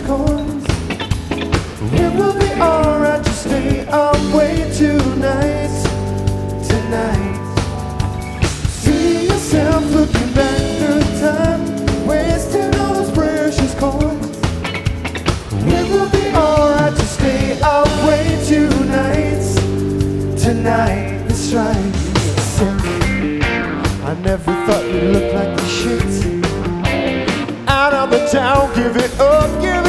coins. It will be alright to stay away tonight. See yourself looking back through time, wasting all those precious coins. It will be alright to stay away tonight. That's right. I never thought you looked like the shit. Out of the town, give it up, give it